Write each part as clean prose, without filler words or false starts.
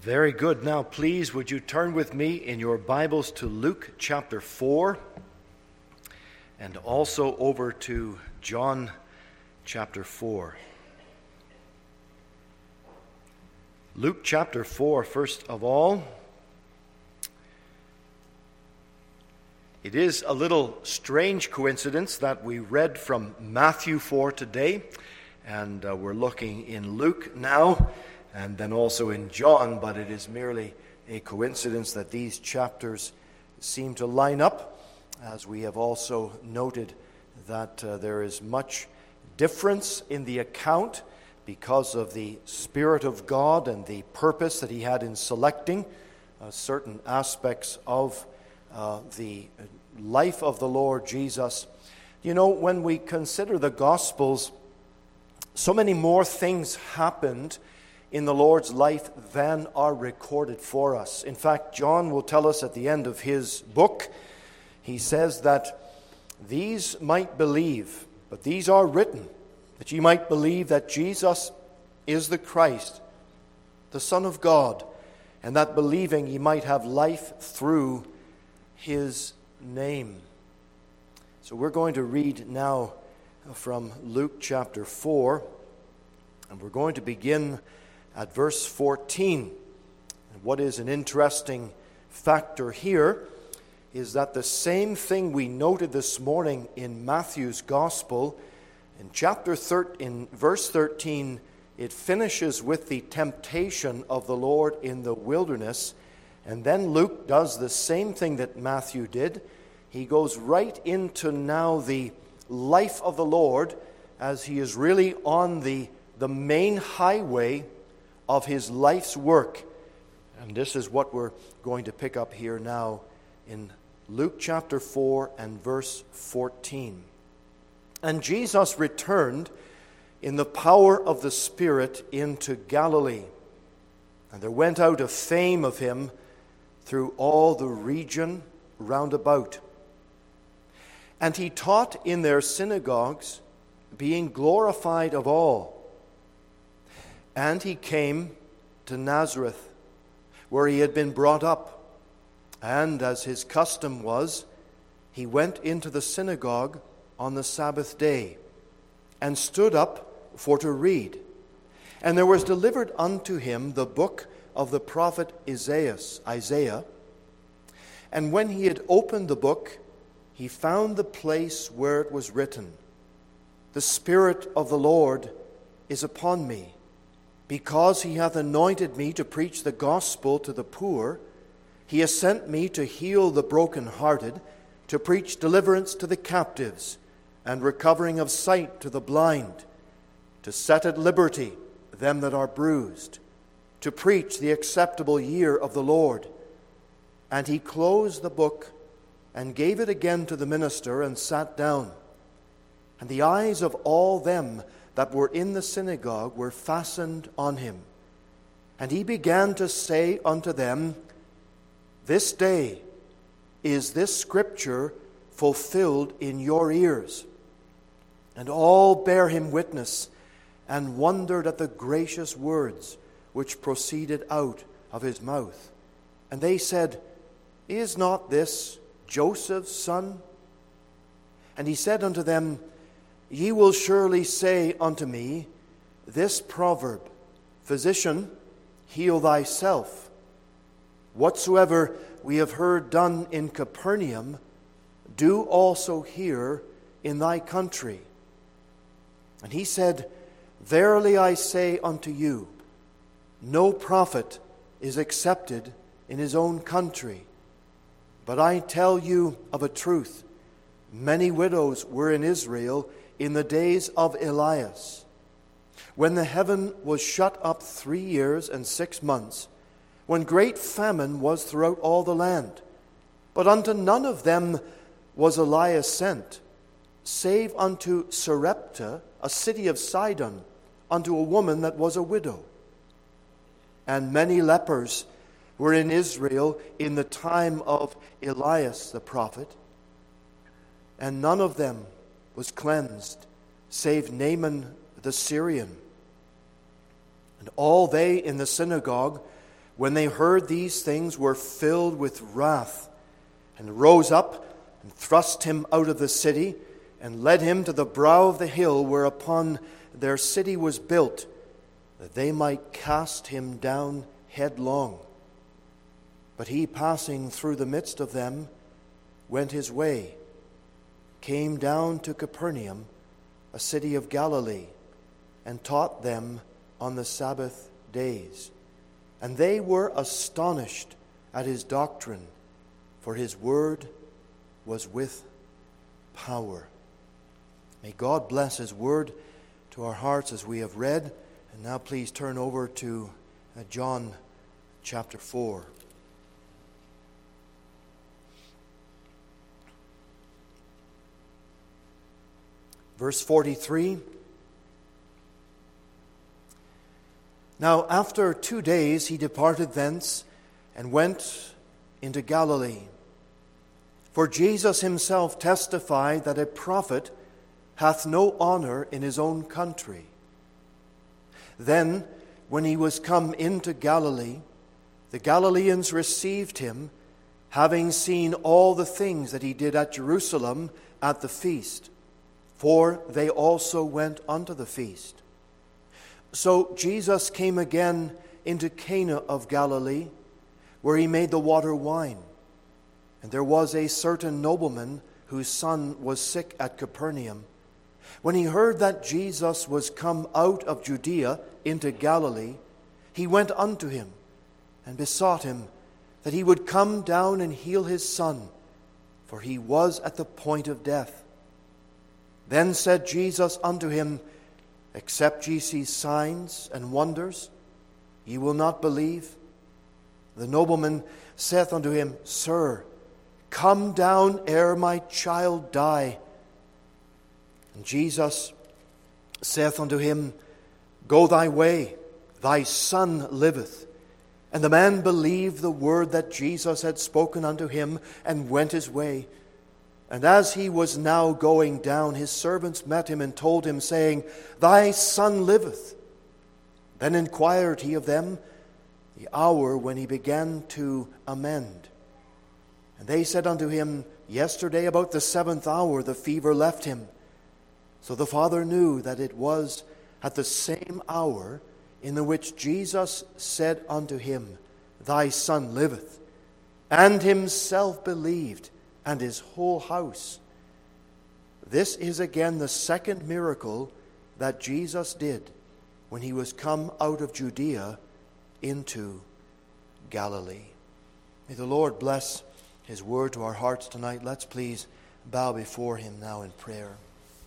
Very good. Now, please, would you turn with me in your Bibles to Luke chapter 4 and also over to John chapter 4. Luke chapter 4, first of all. It is a little strange coincidence that we read from Matthew 4 today, and we're looking in Luke now, and then also in John, but it is merely a coincidence that these chapters seem to line up, as we have also noted that there is much difference in the account because of the Spirit of God and the purpose that He had in selecting certain aspects of the life of the Lord Jesus. You know, when we consider the Gospels, so many more things happened in the Lord's life than are recorded for us. In fact, John will tell us at the end of his book, he says that these might believe, but these are written, that ye might believe that Jesus is the Christ, the Son of God, and that believing ye might have life through His name. So we're going to read now from Luke chapter 4, and we're going to begin at verse 14. And what is an interesting factor here is that the same thing we noted this morning in Matthew's Gospel, in verse 13, it finishes with the temptation of the Lord in the wilderness. And then Luke does the same thing that Matthew did. He goes right into now the life of the Lord as He is really on the main highway of His life's work. And this is what we're going to pick up here now in Luke chapter 4 and verse 14. And Jesus returned in the power of the Spirit into Galilee. And there went out a fame of Him through all the region round about. And He taught in their synagogues, being glorified of all. And He came to Nazareth, where He had been brought up. And as His custom was, He went into the synagogue on the Sabbath day, and stood up for to read. And there was delivered unto Him the book of the prophet Isaiah. And when He had opened the book, He found the place where it was written, The Spirit of the Lord is upon me, because He hath anointed me to preach the gospel to the poor. He has sent me to heal the brokenhearted, to preach deliverance to the captives, and recovering of sight to the blind, to set at liberty them that are bruised, to preach the acceptable year of the Lord. And He closed the book and gave it again to the minister, and sat down. And the eyes of all them that were in the synagogue were fastened on Him. And He began to say unto them, This day is this scripture fulfilled in your ears. And all bare Him witness, and wondered at the gracious words which proceeded out of His mouth. And they said, Is not this Joseph's son? And He said unto them, Ye will surely say unto me this proverb, Physician, heal thyself. Whatsoever we have heard done in Capernaum, do also here in thy country. And He said, Verily I say unto you, no prophet is accepted in his own country. But I tell you of a truth, many widows were in Israel in the days of Elias, when the heaven was shut up 3 years and 6 months, when great famine was throughout all the land. But unto none of them was Elias sent, save unto Sarepta, a city of Sidon, unto a woman that was a widow. And many lepers were in Israel in the time of Elias the prophet, and none of them was cleansed, save Naaman the Syrian. And all they in the synagogue when they heard these things, were filled with wrath, and rose up and thrust him out of the city, and led him to the brow of the hill whereupon their city was built, that they might cast him down headlong. But he, passing through the midst of them, went his way, came down to Capernaum, a city of Galilee, and taught them on the Sabbath days. And they were astonished at his doctrine, for his word was with power. May God bless his word to our hearts as we have read. And now please turn over to John chapter 4. Verse 43. Now after 2 days he departed thence and went into Galilee. For Jesus himself testified that a prophet hath no honor in his own country. Then, when he was come into Galilee, the Galileans received him, having seen all the things that he did at Jerusalem at the feast, for they also went unto the feast. So Jesus came again into Cana of Galilee, where he made the water wine. And there was a certain nobleman whose son was sick at Capernaum. When he heard that Jesus was come out of Judea into Galilee, he went unto him and besought him that he would come down and heal his son, for he was at the point of death. Then said Jesus unto him, Except ye see signs and wonders, ye will not believe. The nobleman saith unto him, Sir, come down ere my child die. And Jesus saith unto him, Go thy way, thy son liveth. And the man believed the word that Jesus had spoken unto him, and went his way. And as he was now going down, his servants met him and told him, saying, Thy son liveth. Then inquired he of them the hour when he began to amend. And they said unto him, Yesterday about the 7th hour the fever left him. So the father knew that it was at the same hour in the which Jesus said unto him, Thy son liveth. And himself believed, and his whole house. This is again the second miracle that Jesus did when he was come out of Judea into Galilee. May the Lord bless his word to our hearts tonight. Let's please bow before him now in prayer.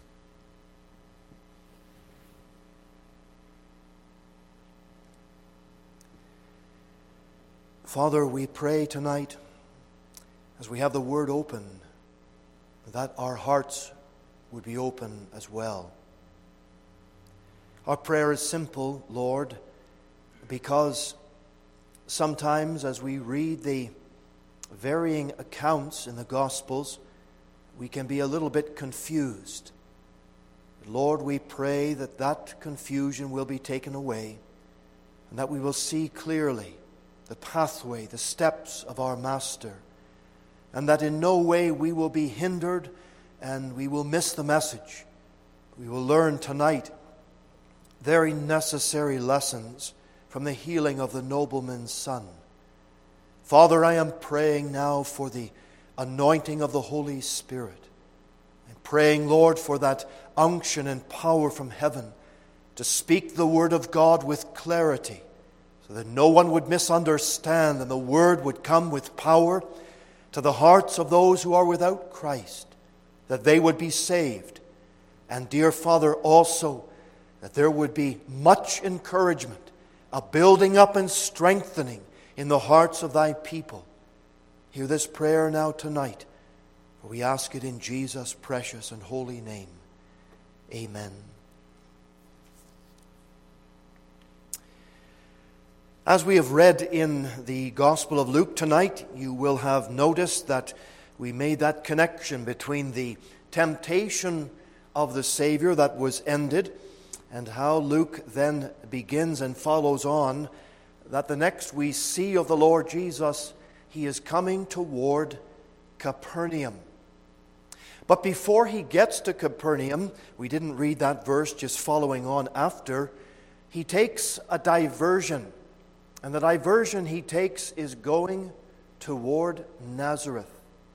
Father, we pray tonight, as we have the word open, that our hearts would be open as well. Our prayer is simple, Lord, because sometimes as we read the varying accounts in the Gospels, we can be a little bit confused. Lord, we pray that that confusion will be taken away, and that we will see clearly the pathway, the steps of our Master, and that in no way we will be hindered and we will miss the message. We will learn tonight very necessary lessons from the healing of the nobleman's son. Father, I am praying now for the anointing of the Holy Spirit. I'm praying, Lord, for that unction and power from heaven to speak the word of God with clarity, so that no one would misunderstand and the word would come with power to the hearts of those who are without Christ, that they would be saved. And dear Father, also that there would be much encouragement, a building up and strengthening in the hearts of thy people. Hear this prayer now tonight, for we ask it in Jesus' precious and holy name. Amen. As we have read in the Gospel of Luke tonight, you will have noticed that we made that connection between the temptation of the Savior that was ended and how Luke then begins and follows on that the next we see of the Lord Jesus, he is coming toward Capernaum. But before he gets to Capernaum, we didn't read that verse, just following on after, he takes a diversion. And the diversion he takes is going toward Nazareth.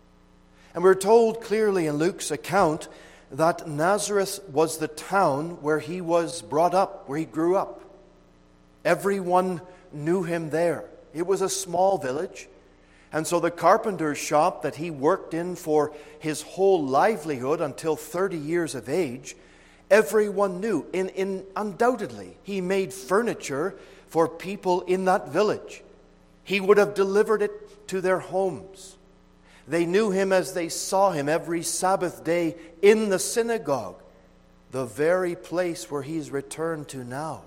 And we're told clearly in Luke's account that Nazareth was the town where he was brought up, where he grew up. Everyone knew him there. It was a small village. And so the carpenter's shop that he worked in for his whole livelihood until 30 years of age, everyone knew. Undoubtedly, he made furniture for people in that village. He would have delivered it to their homes. They knew him as they saw him every Sabbath day in the synagogue, the very place where he's returned to now.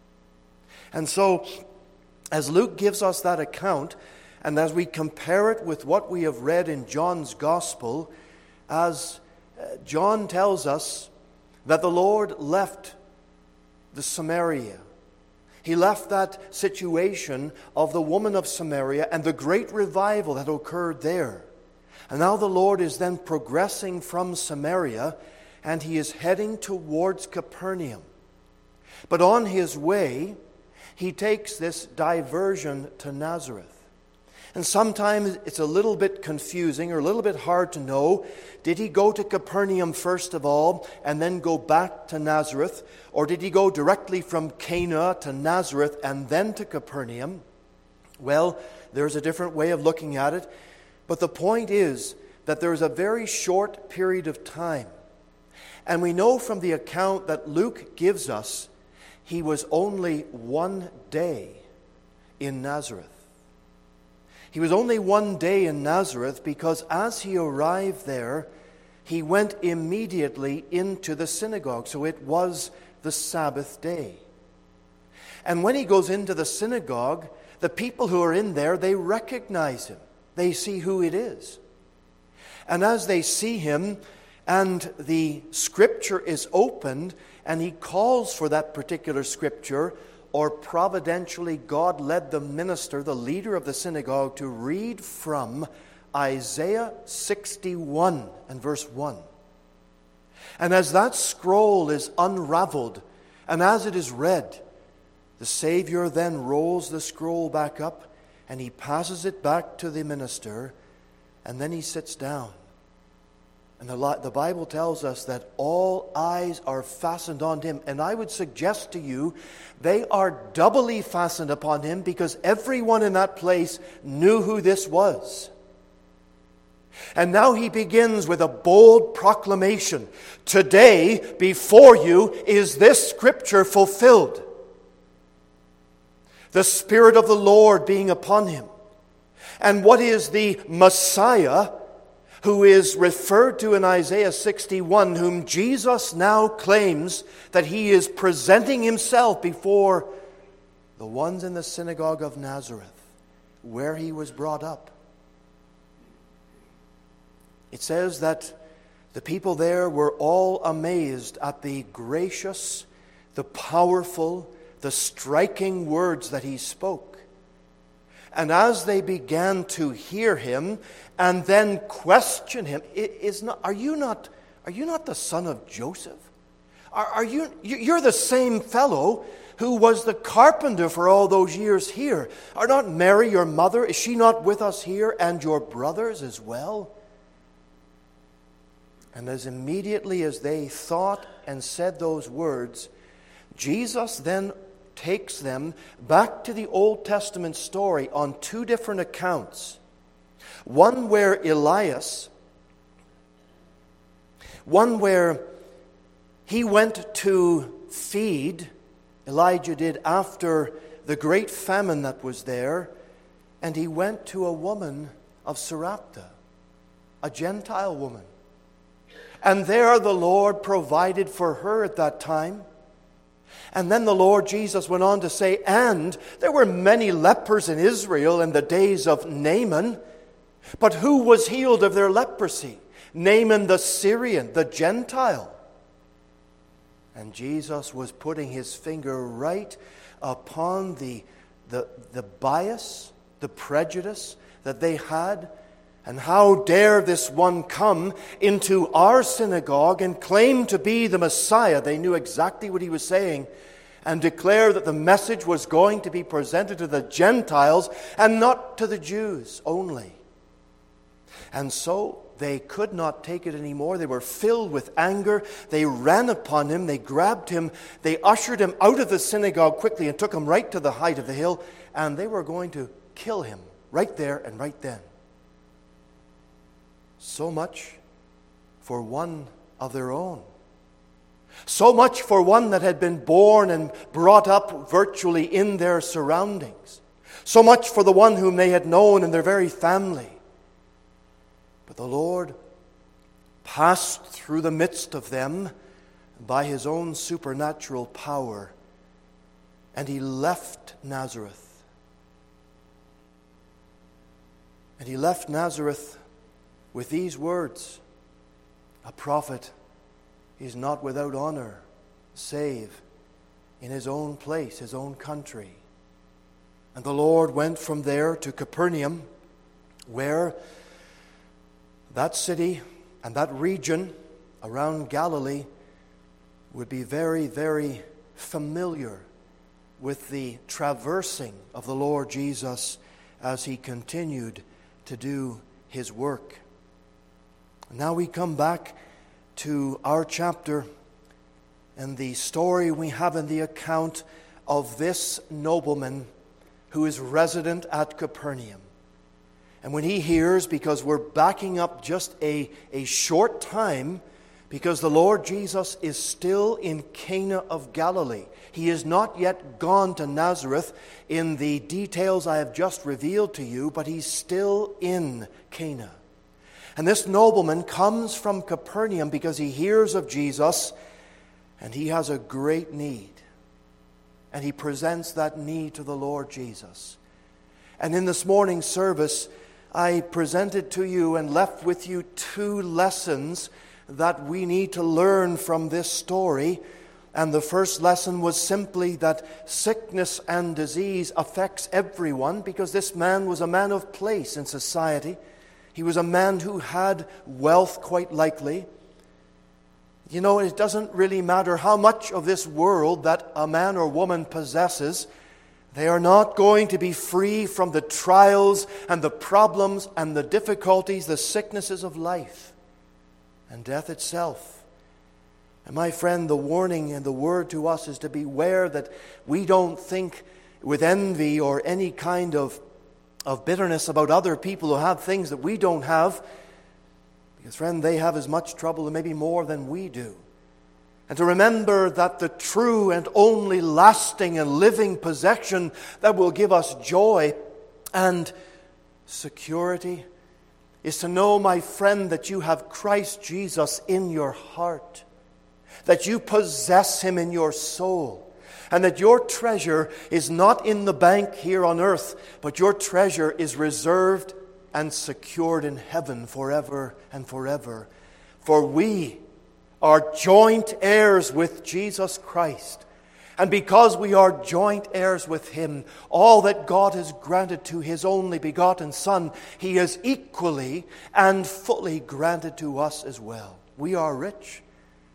And so, as Luke gives us that account, and as we compare it with what we have read in John's Gospel, as John tells us that the Lord left the Samaria. He left that situation of the woman of Samaria and the great revival that occurred there. And now the Lord is then progressing from Samaria, and he is heading towards Capernaum. But on his way, he takes this diversion to Nazareth. And sometimes it's a little bit confusing or a little bit hard to know. Did he go to Capernaum first of all and then go back to Nazareth? Or did he go directly from Cana to Nazareth and then to Capernaum? Well, there's a different way of looking at it. But the point is that there's a very short period of time. And we know from the account that Luke gives us, he was only 1 day in Nazareth. He was only 1 day in Nazareth because as he arrived there, he went immediately into the synagogue. So it was the Sabbath day. And when he goes into the synagogue, the people who are in there, they recognize him. They see who it is. And as they see him, and the scripture is opened, and he calls for that particular scripture, or providentially God led the minister, the leader of the synagogue, to read from Isaiah 61 and verse 1. And as that scroll is unraveled, and as it is read, the Savior then rolls the scroll back up, and he passes it back to the minister, and then he sits down. And the Bible tells us that all eyes are fastened on him. And I would suggest to you, they are doubly fastened upon him because everyone in that place knew who this was. And now he begins with a bold proclamation. Today, before you, is this scripture fulfilled. The Spirit of the Lord being upon him. And what is the Messiah who is referred to in Isaiah 61, whom Jesus now claims that he is presenting himself before the ones in the synagogue of Nazareth, where he was brought up. It says that the people there were all amazed at the gracious, the powerful, the striking words that he spoke. And as they began to hear him and then question him, are you not the son of Joseph? You're the same fellow who was the carpenter for all those years here. Are not Mary your mother? Is she not with us here, and your brothers as well? And as immediately as they thought and said those words, Jesus then takes them back to the Old Testament story on two different accounts. One where he went to feed, Elijah did, after the great famine that was there, and he went to a woman of Sarepta, a Gentile woman. And there the Lord provided for her at that time. And then the Lord Jesus went on to say, and there were many lepers in Israel in the days of Naaman, but who was healed of their leprosy? Naaman the Syrian, the Gentile. And Jesus was putting his finger right upon the the bias, the prejudice that they had. And how dare this one come into our synagogue and claim to be the Messiah? They knew exactly what he was saying, and declare that the message was going to be presented to the Gentiles and not to the Jews only. And so they could not take it anymore. They were filled with anger. They ran upon him. They grabbed him. They ushered him out of the synagogue quickly and took him right to the height of the hill. And they were going to kill him right there and right then. So much for one of their own. So much for one that had been born and brought up virtually in their surroundings. So much for the one whom they had known in their very family. But the Lord passed through the midst of them by his own supernatural power, and he left Nazareth. And he left Nazareth with these words: a prophet is not without honor, save in his own place, his own country. And the Lord went from there to Capernaum, where that city and that region around Galilee would be very, very familiar with the traversing of the Lord Jesus as he continued to do his work. Now we come back to our chapter and the story we have in the account of this nobleman who is resident at Capernaum. And when he hears, because we're backing up just a short time, because the Lord Jesus is still in Cana of Galilee. He is not yet gone to Nazareth in the details I have just revealed to you, but he's still in Cana. And this nobleman comes from Capernaum because he hears of Jesus, and he has a great need. And he presents that need to the Lord Jesus. And in this morning's service, I presented to you and left with you 2 lessons that we need to learn from this story. And the first lesson was simply that sickness and disease affects everyone, because this man was a man of place in society. He was a man who had wealth, quite likely. You know, it doesn't really matter how much of this world that a man or woman possesses. They are not going to be free from the trials and the problems and the difficulties, the sicknesses of life and death itself. And my friend, the warning and the word to us is to beware that we don't think with envy or any kind of bitterness about other people who have things that we don't have. Because, friend, they have as much trouble and maybe more than we do. And to remember that the true and only lasting and living possession that will give us joy and security is to know, my friend, that you have Christ Jesus in your heart, that you possess him in your soul, and that your treasure is not in the bank here on earth, but your treasure is reserved and secured in heaven forever and forever. For we are joint heirs with Jesus Christ. And because we are joint heirs with him, all that God has granted to his only begotten Son, he has equally and fully granted to us as well. We are rich.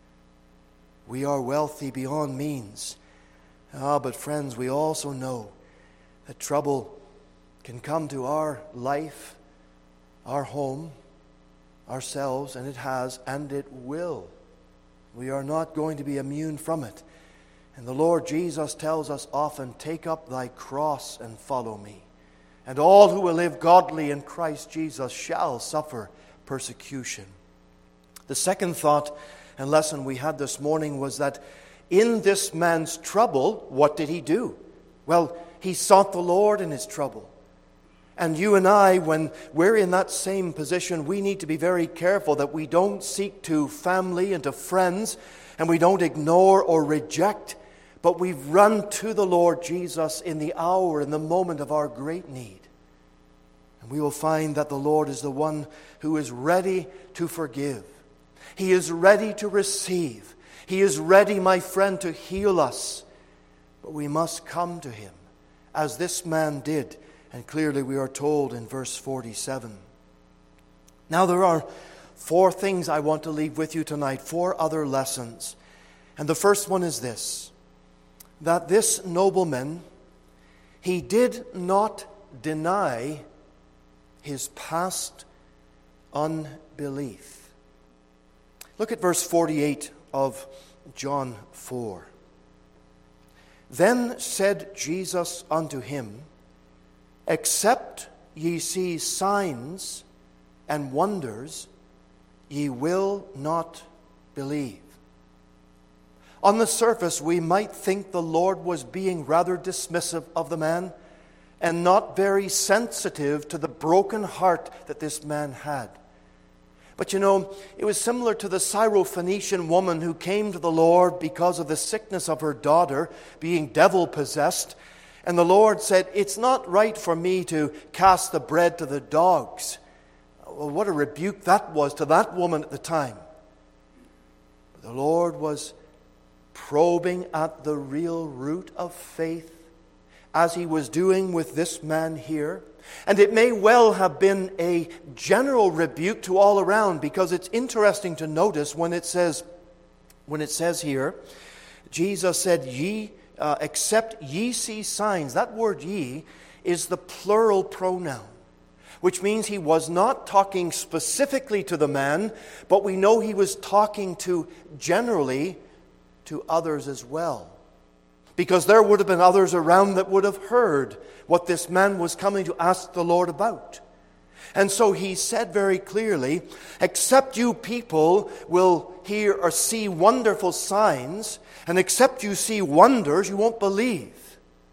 We are wealthy beyond means. But friends, we also know that trouble can come to our life, our home, ourselves, and it has, and it will. We are not going to be immune from it. And the Lord Jesus tells us often, take up thy cross and follow me. And all who will live godly in Christ Jesus shall suffer persecution. The second thought and lesson we had this morning was that in this man's trouble, what did he do? Well, he sought the Lord in his trouble. And you and I, when we're in that same position, we need to be very careful that we don't seek to family and to friends, and we don't ignore or reject, but we run to the Lord Jesus in the hour, in the moment of our great need. And we will find that the Lord is the one who is ready to forgive. He is ready to receive. He is ready, my friend, to heal us. But we must come to him as this man did. And clearly we are told in verse 47. Now there are 4 things I want to leave with you tonight, 4 other lessons. And the first one is this, that this nobleman, he did not deny his past unbelief. Look at verse 48 of John 4. Then said Jesus unto him, Except ye see signs and wonders, ye will not believe. On the surface, we might think the Lord was being rather dismissive of the man and not very sensitive to the broken heart that this man had. But you know, it was similar to the Syrophoenician woman who came to the Lord because of the sickness of her daughter being devil-possessed. And the Lord said, It's not right for me to cast the bread to the dogs. Well, what a rebuke that was to that woman at the time. But the Lord was probing at the real root of faith, as he was doing with this man here. And it may well have been a general rebuke to all around, because it's interesting to notice when it says here, Jesus said, except ye see signs. That word ye is the plural pronoun, which means he was not talking specifically to the man, but we know he was talking to generally to others as well. Because there would have been others around that would have heard what this man was coming to ask the Lord about. And so he said very clearly, except you people will hear or see wonderful signs, and except you see wonders, you won't believe.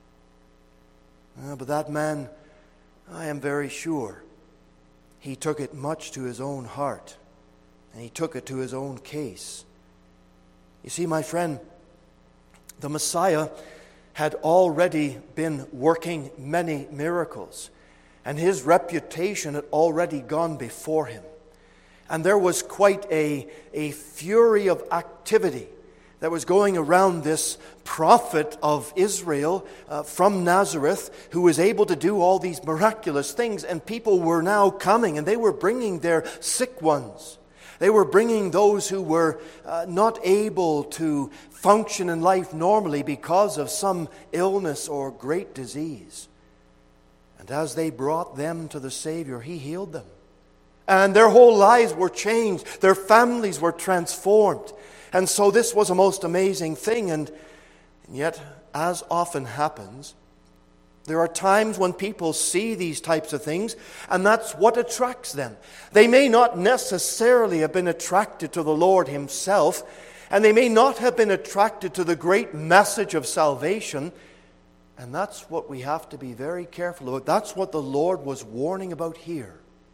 But that man, I am very sure, he took it much to his own heart, and he took it to his own case. You see, my friend, the Messiah had already been working many miracles, and his reputation had already gone before him. And there was quite a fury of activity that was going around this prophet of Israel from Nazareth, who was able to do all these miraculous things. And people were now coming, and they were bringing their sick ones. They were bringing those who were not able to function in life normally because of some illness or great disease. And as they brought them to the Savior, he healed them. And their whole lives were changed. Their families were transformed. And so this was a most amazing thing. And yet, as often happens, there are times when people see these types of things, and that's what attracts them. They may not necessarily have been attracted to the Lord himself, and they may not have been attracted to the great message of salvation. And that's what we have to be very careful about. That's what the Lord was warning about here.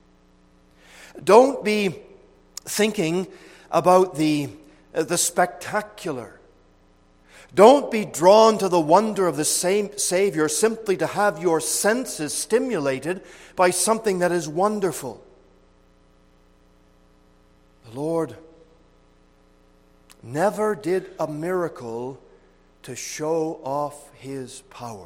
Don't be thinking about the spectacular. Don't be drawn to the wonder of the same Savior simply to have your senses stimulated by something that is wonderful. The Lord never did a miracle to show off his power.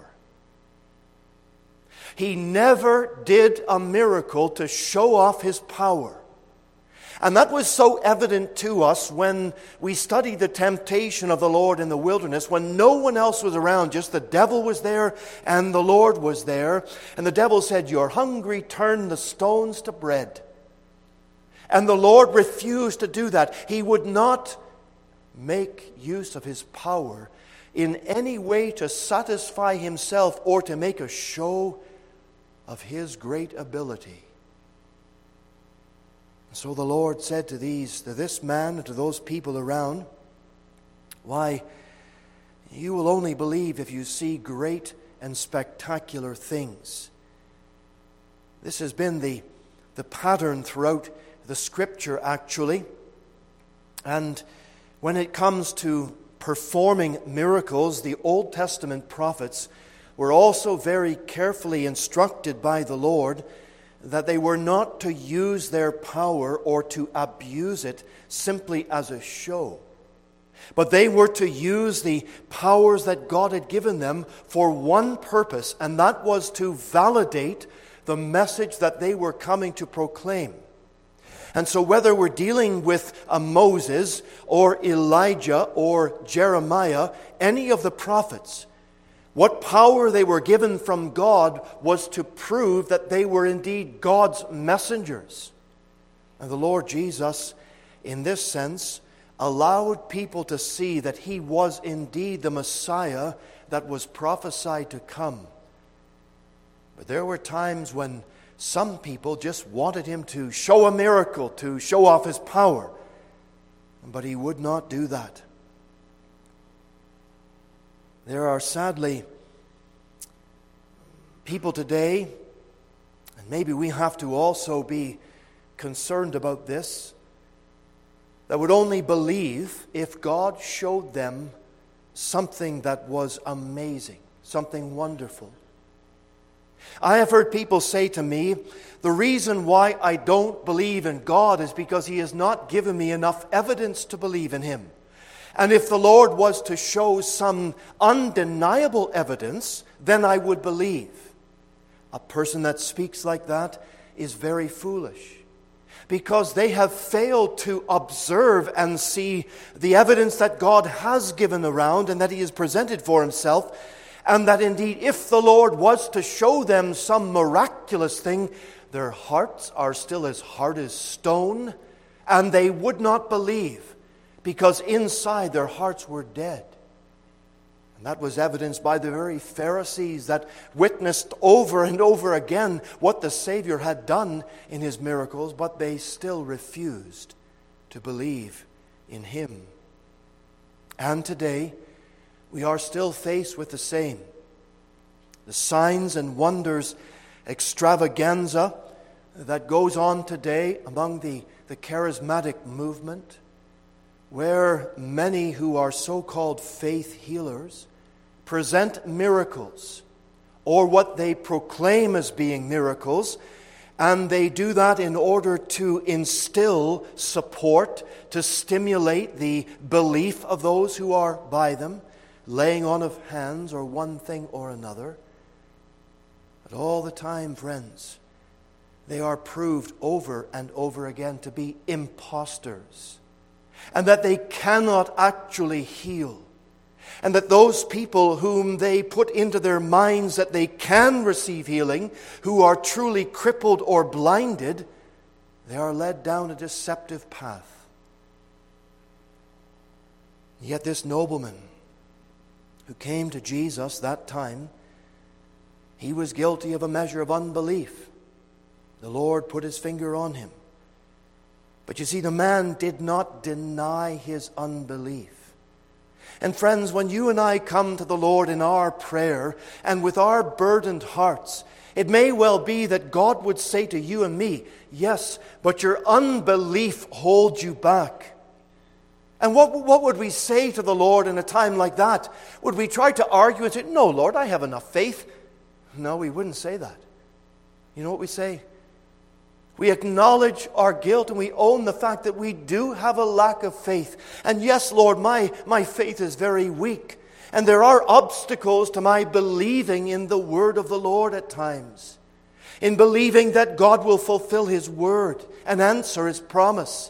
He never did a miracle to show off his power. And that was so evident to us when we studied the temptation of the Lord in the wilderness, when no one else was around, just the devil was there and the Lord was there. And the devil said, "You're hungry, turn the stones to bread." And the Lord refused to do that. He would not make use of his power in any way to satisfy himself or to make a show of his great ability. So the Lord said to this man and to those people around, "Why, you will only believe if you see great and spectacular things." This has been the pattern throughout the Scripture, actually. And when it comes to performing miracles, the Old Testament prophets were also very carefully instructed by the Lord that they were not to use their power or to abuse it simply as a show. But they were to use the powers that God had given them for one purpose, and that was to validate the message that they were coming to proclaim. And so whether we're dealing with a Moses or Elijah or Jeremiah, any of the prophets, what power they were given from God was to prove that they were indeed God's messengers. And the Lord Jesus, in this sense, allowed people to see that he was indeed the Messiah that was prophesied to come. But there were times when some people just wanted him to show a miracle, to show off his power. But he would not do that. There are sadly people today, and maybe we have to also be concerned about this, that would only believe if God showed them something that was amazing, something wonderful. I have heard people say to me, the reason why I don't believe in God is because he has not given me enough evidence to believe in him. And if the Lord was to show some undeniable evidence, then I would believe. A person that speaks like that is very foolish, because they have failed to observe and see the evidence that God has given around and that he has presented for himself, and that indeed if the Lord was to show them some miraculous thing, their hearts are still as hard as stone, and they would not believe, because inside their hearts were dead. And that was evidenced by the very Pharisees that witnessed over and over again what the Savior had done in his miracles, but they still refused to believe in him. And today, we are still faced with the same. The signs and wonders extravaganza that goes on today among the charismatic movement, where many who are so-called faith healers present miracles, or what they proclaim as being miracles, and they do that in order to instill support, to stimulate the belief of those who are by them, laying on of hands or one thing or another. But all the time, friends, they are proved over and over again to be impostors, and that they cannot actually heal, and that those people whom they put into their minds that they can receive healing, who are truly crippled or blinded, they are led down a deceptive path. Yet this nobleman who came to Jesus that time, he was guilty of a measure of unbelief. The Lord put his finger on him. But you see, the man did not deny his unbelief. And friends, when you and I come to the Lord in our prayer and with our burdened hearts, it may well be that God would say to you and me, yes, but your unbelief holds you back. And what would we say to the Lord in a time like that? Would we try to argue and say, no, Lord, I have enough faith? No, we wouldn't say that. You know what we say? We acknowledge our guilt and we own the fact that we do have a lack of faith. And yes, Lord, my faith is very weak. And there are obstacles to my believing in the word of the Lord at times. In believing that God will fulfill his word and answer his promise.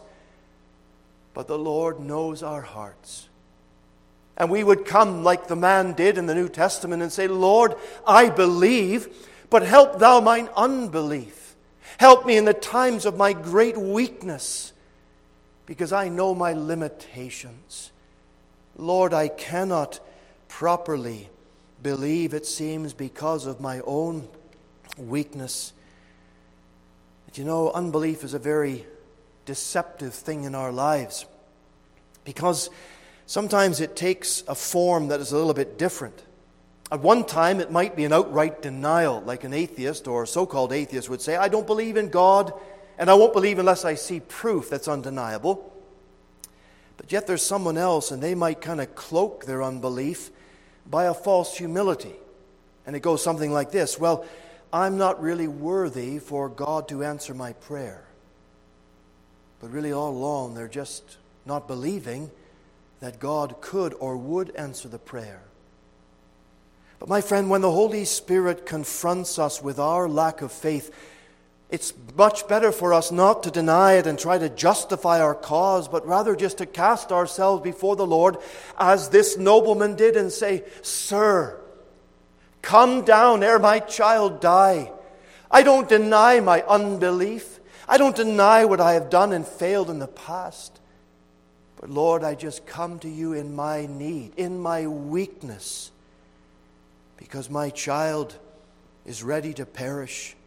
But the Lord knows our hearts. And we would come like the man did in the New Testament and say, Lord, I believe, but help thou mine unbelief. Help me in the times of my great weakness, because I know my limitations. Lord, I cannot properly believe, it seems, because of my own weakness. But you know, unbelief is a very deceptive thing in our lives, because sometimes it takes a form that is a little bit different. At one time, it might be an outright denial, like an atheist or a so-called atheist would say, I don't believe in God, and I won't believe unless I see proof that's undeniable. But yet there's someone else, and they might kind of cloak their unbelief by a false humility. And it goes something like this, well, I'm not really worthy for God to answer my prayer. But really all along, they're just not believing that God could or would answer the prayer. But my friend, when the Holy Spirit confronts us with our lack of faith, it's much better for us not to deny it and try to justify our cause, but rather just to cast ourselves before the Lord as this nobleman did and say, "Sir, come down ere my child die. I don't deny my unbelief. I don't deny what I have done and failed in the past. But Lord, I just come to you in my need, in my weakness, because my child is ready to perish."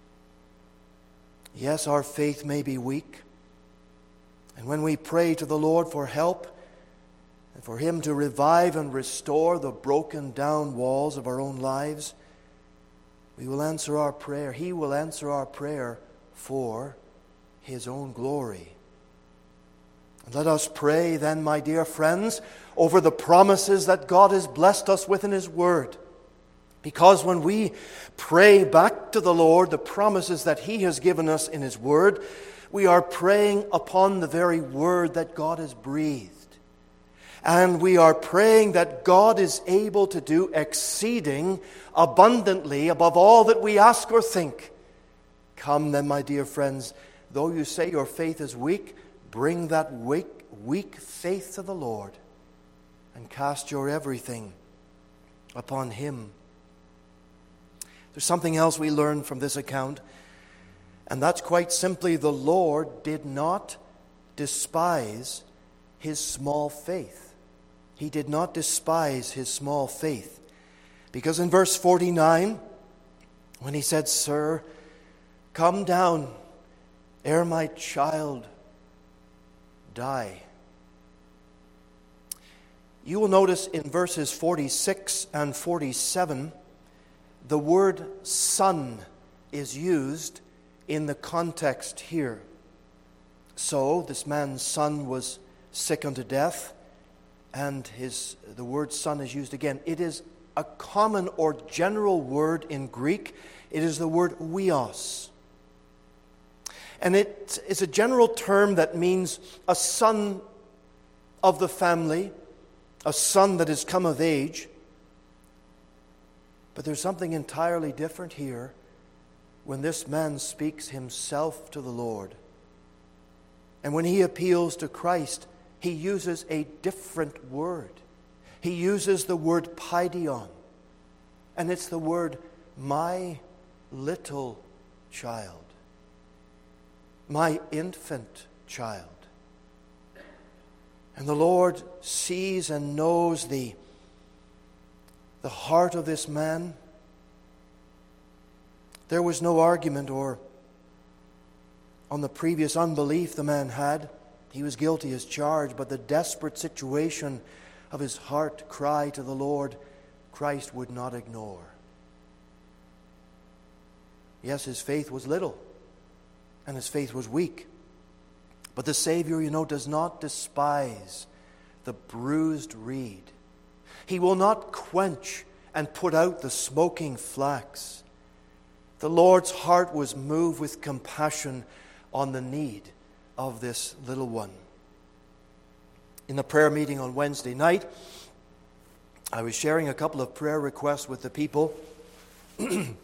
Yes, our faith may be weak. And when we pray to the Lord for help and for Him to revive and restore the broken down walls of our own lives, we will answer our prayer. He will answer our prayer for His own glory. And let us pray then, my dear friends, over the promises that God has blessed us with in His Word. Because when we pray back to the Lord the promises that He has given us in His Word, we are praying upon the very Word that God has breathed. And we are praying that God is able to do exceeding abundantly above all that we ask or think. Come then, my dear friends, though you say your faith is weak, bring that weak faith to the Lord and cast your everything upon Him. There's something else we learn from this account, and that's quite simply the Lord did not despise His small faith. He did not despise His small faith. Because in verse 49, when He said, "Sir, come down ere my child die," you will notice in verses 46 and 47, the word son is used in the context here. So, this man's son was sick unto death, and the word son is used again. It is a common or general word in Greek. It is the word huios. And it is a general term that means a son of the family, a son that has come of age. But there's something entirely different here when this man speaks himself to the Lord. And when he appeals to Christ, he uses a different word. He uses the word paidion. And it's the word, my little child. My infant child. And the Lord sees and knows the heart of this man. There was no argument or on the previous unbelief the man had. He was guilty as charged, but the desperate situation of his heart cry to the Lord, Christ would not ignore. Yes, his faith was little, and his faith was weak. But the Savior, does not despise the bruised reed. He will not quench and put out the smoking flax. The Lord's heart was moved with compassion on the need of this little one. In the prayer meeting on Wednesday night, I was sharing a couple of prayer requests with the people. And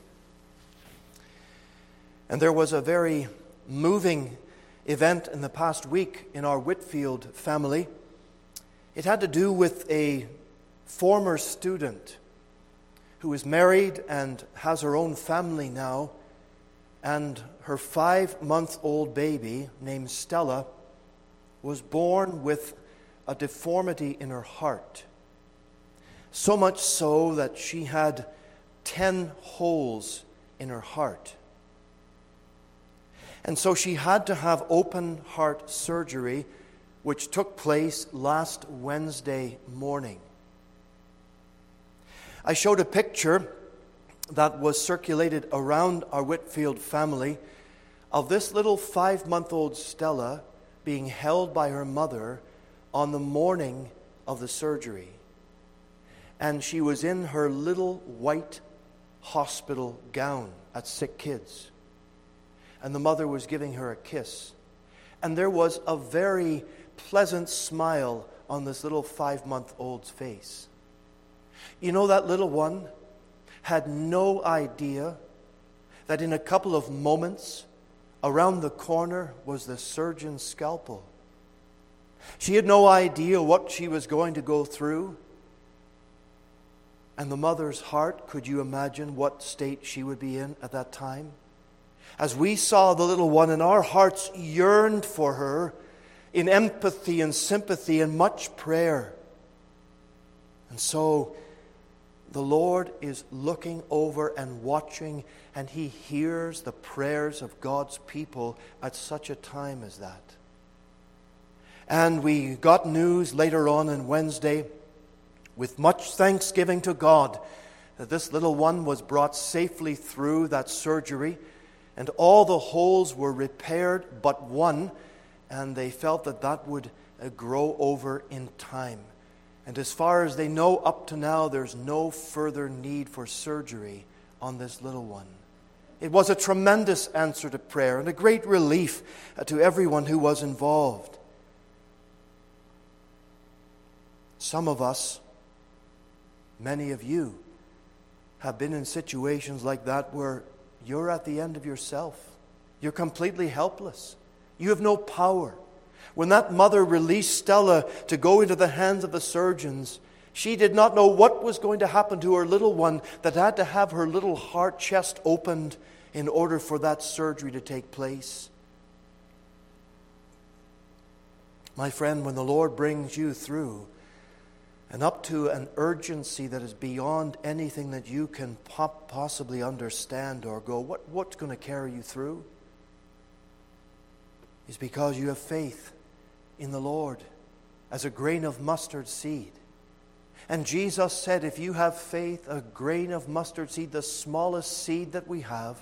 there was a very moving event in the past week in our Whitfield family. It had to do with a former student who is married and has her own family now, and her 5-month-old baby named Stella was born with a deformity in her heart. So much so that she had 10 holes in her heart. And so she had to have open heart surgery, which took place last Wednesday morning. I showed a picture that was circulated around our Whitfield family of this little 5-month-old Stella being held by her mother on the morning of the surgery. And she was in her little white hospital gown at Sick Kids. And the mother was giving her a kiss. And there was a very pleasant smile on this little 5-month-old's face. You know, that little one had no idea that in a couple of moments, around the corner was the surgeon's scalpel. She had no idea what she was going to go through. And the mother's heart, could you imagine what state she would be in at that time? As we saw the little one, and our hearts yearned for her in empathy and sympathy and much prayer. And so the Lord is looking over and watching, and He hears the prayers of God's people at such a time as that. And we got news later on Wednesday, with much thanksgiving to God, that this little one was brought safely through that surgery, and all the holes were repaired but one, and they felt that that would grow over in time. And as far as they know up to now, there's no further need for surgery on this little one. It was a tremendous answer to prayer and a great relief to everyone who was involved. Some of us, many of you, have been in situations like that where you're at the end of yourself. You're completely helpless. You have no power. When that mother released Stella to go into the hands of the surgeons, she did not know what was going to happen to her little one that had to have her little heart chest opened in order for that surgery to take place. My friend, when the Lord brings you through and up to an urgency that is beyond anything that you can possibly understand or go, what's going to carry you through? Is because you have faith in the Lord as a grain of mustard seed. And Jesus said, if you have faith, a grain of mustard seed, the smallest seed that we have,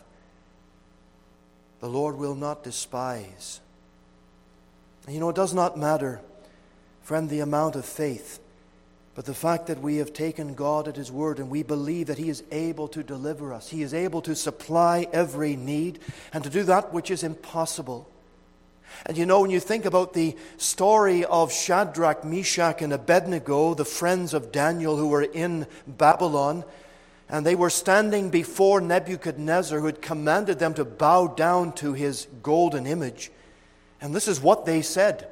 the Lord will not despise. And you know, it does not matter, friend, the amount of faith, but the fact that we have taken God at His word and we believe that He is able to deliver us. He is able to supply every need and to do that which is impossible. And you know, when you think about the story of Shadrach, Meshach, and Abednego, the friends of Daniel who were in Babylon, and they were standing before Nebuchadnezzar, who had commanded them to bow down to his golden image. And this is what they said: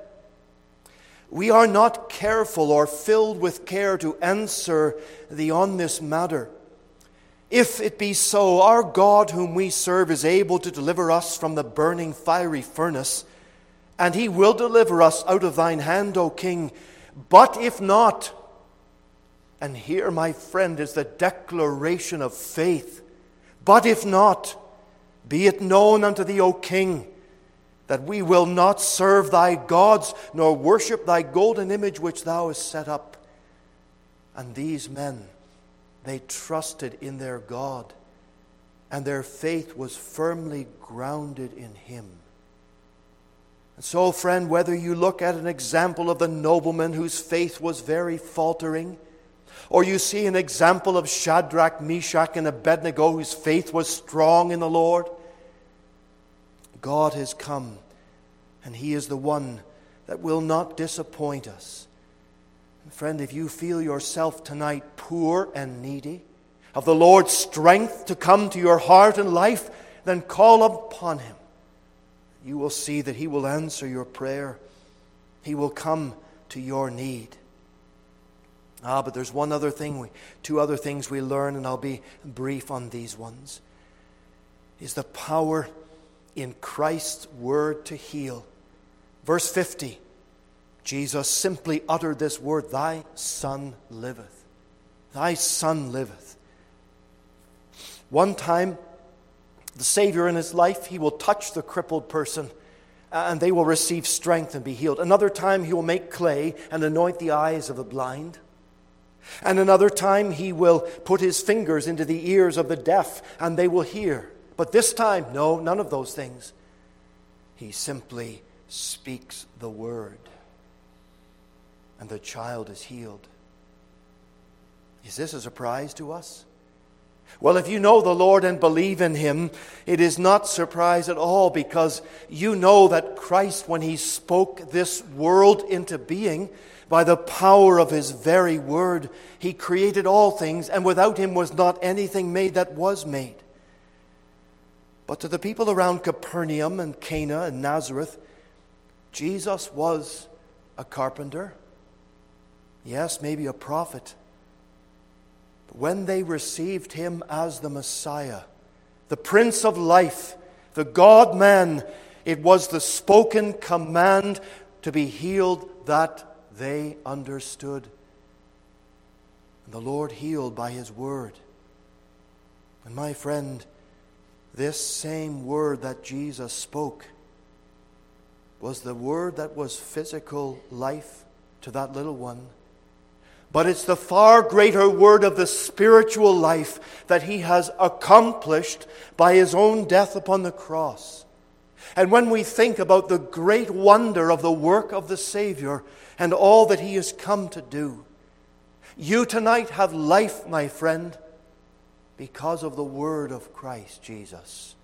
we are not careful or filled with care to answer thee on this matter. If it be so, our God whom we serve is able to deliver us from the burning fiery furnace, and He will deliver us out of thine hand, O king. But if not, and here, my friend, is the declaration of faith, but if not, be it known unto thee, O king, that we will not serve thy gods, nor worship thy golden image which thou hast set up. And these men, they trusted in their God, and their faith was firmly grounded in Him. And so, friend, whether you look at an example of the nobleman whose faith was very faltering, or you see an example of Shadrach, Meshach, and Abednego whose faith was strong in the Lord, God has come, and He is the one that will not disappoint us. And friend, if you feel yourself tonight poor and needy, of the Lord's strength to come to your heart and life, then call upon Him. You will see that He will answer your prayer. He will come to your need. But there's two other things we learn, and I'll be brief on these ones. Is the power in Christ's word to heal. Verse 50, Jesus simply uttered this word, thy son liveth. Thy son liveth. One time, the Savior in His life, He will touch the crippled person and they will receive strength and be healed. Another time, He will make clay and anoint the eyes of the blind. And another time, He will put His fingers into the ears of the deaf and they will hear. But this time, no, none of those things. He simply speaks the word and the child is healed. Is this a surprise to us? Well, if you know the Lord and believe in Him, it is not surprise at all, because you know that Christ, when He spoke this world into being, By the power of his very word, he created all things, and without him was not anything made that was made. But to the people around Capernaum and Cana and Nazareth, Jesus was a carpenter. Yes, maybe a prophet. But when they received him as the Messiah, the Prince of Life, the God-man, it was the spoken command to be healed that they understood. And the Lord healed by his word. And my friend, this same word that Jesus spoke was the word that was physical life to that little one. But it's the far greater word of the spiritual life that he has accomplished by his own death upon the cross. And when we think about the great wonder of the work of the Savior and all that he has come to do, you tonight have life, my friend, because of the word of Christ Jesus.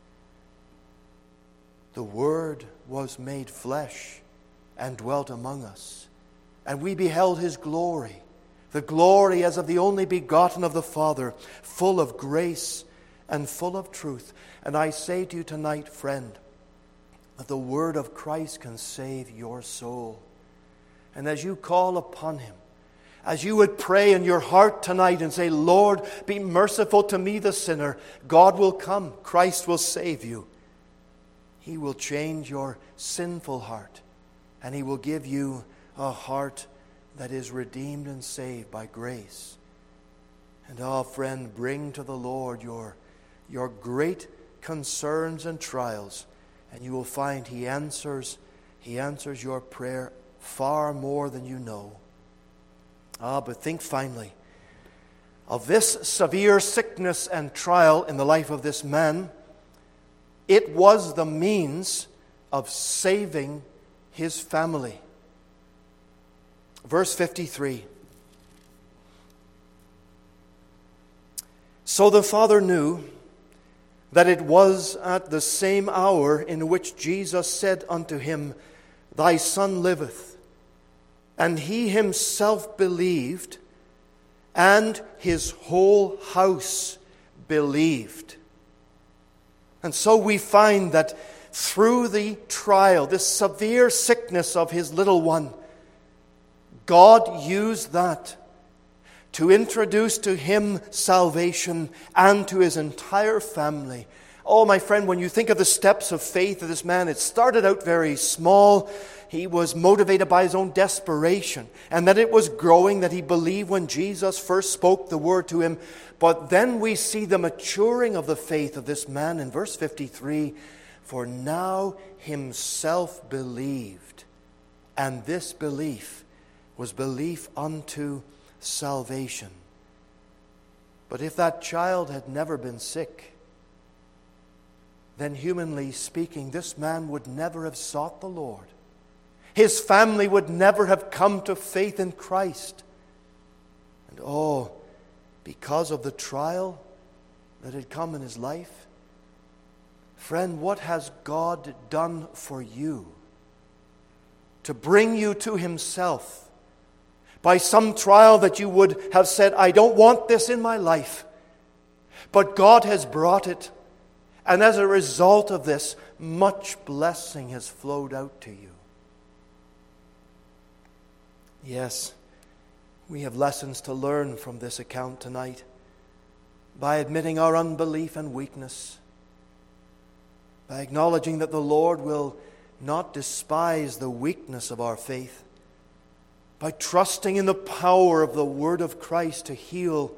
The Word was made flesh and dwelt among us, and we beheld his glory, the glory as of the only begotten of the Father, full of grace and full of truth. And I say to you tonight, friend, that the word of Christ can save your soul. And as you call upon him, as you would pray in your heart tonight and say, Lord, be merciful to me, the sinner, God will come. Christ will save you. He will change your sinful heart, and he will give you a heart that is redeemed and saved by grace. And friend, bring to the Lord your great concerns and trials, and you will find he answers your prayer far more than you know. But think finally of this severe sickness and trial in the life of this man. It was the means of saving his family. Verse 53. So the father knew that it was at the same hour in which Jesus said unto him, Thy son liveth. And he himself believed, and his whole house believed. And so we find that through the trial, this severe sickness of his little one, God used that to introduce to him salvation and to his entire family. Oh, my friend, when you think of the steps of faith of this man, it started out very small. He was motivated by his own desperation. And that it was growing, that he believed when Jesus first spoke the word to him. But then we see the maturing of the faith of this man in verse 53. For now himself believed. And this belief was belief unto salvation. But if that child had never been sick, then humanly speaking, this man would never have sought the Lord. His family would never have come to faith in Christ. And because of the trial that had come in his life, friend, what has God done for you to bring you to himself? By some trial that you would have said, I don't want this in my life. But God has brought it. And as a result of this, much blessing has flowed out to you. Yes, we have lessons to learn from this account tonight. By admitting our unbelief and weakness. By acknowledging that the Lord will not despise the weakness of our faith. By trusting in the power of the word of Christ to heal.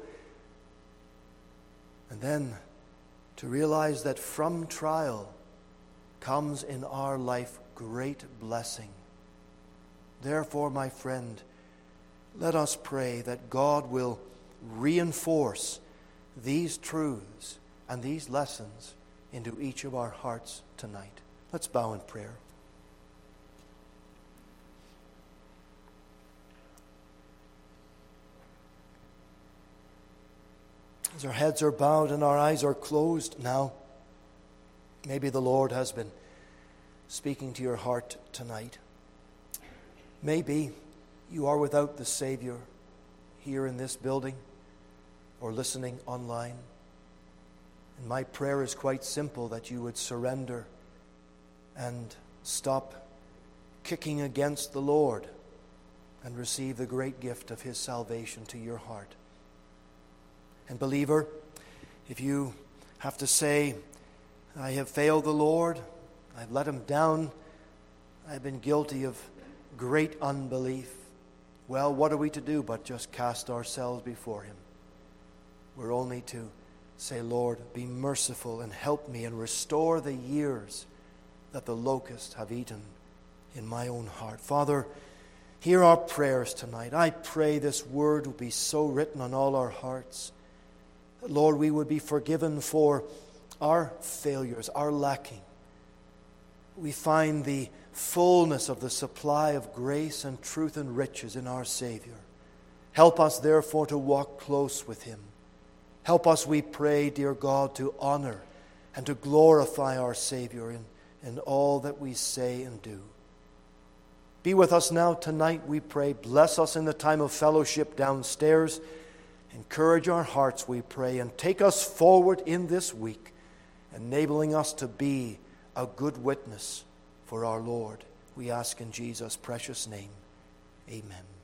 And then to realize that from trial comes in our life great blessing. Therefore, my friend, let us pray that God will reinforce these truths and these lessons into each of our hearts tonight. Let's bow in prayer. As our heads are bowed and our eyes are closed now, maybe the Lord has been speaking to your heart tonight. Maybe you are without the Savior here in this building or listening online. And my prayer is quite simple, that you would surrender and stop kicking against the Lord and receive the great gift of his salvation to your heart. And believer, if you have to say, I have failed the Lord, I've let him down, I've been guilty of great unbelief, well, what are we to do but just cast ourselves before him? We're only to say, Lord, be merciful and help me and restore the years that the locusts have eaten in my own heart. Father, hear our prayers tonight. I pray this word will be so written on all our hearts that, Lord, we would be forgiven for our failures, our lacking. We find the fullness of the supply of grace and truth and riches in our Savior. Help us, therefore, to walk close with him. Help us, we pray, dear God, to honor and to glorify our Savior in all that we say and do. Be with us now tonight, we pray. Bless us in the time of fellowship downstairs. Encourage our hearts, we pray, and take us forward in this week, enabling us to be a good witness for our Lord. We ask in Jesus' precious name. Amen.